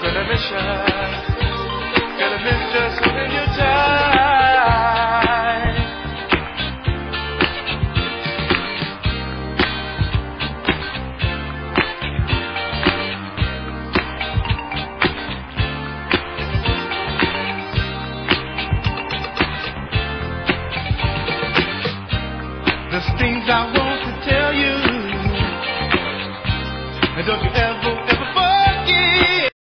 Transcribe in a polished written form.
on a mission. Gotta miss just when you die. The things I want.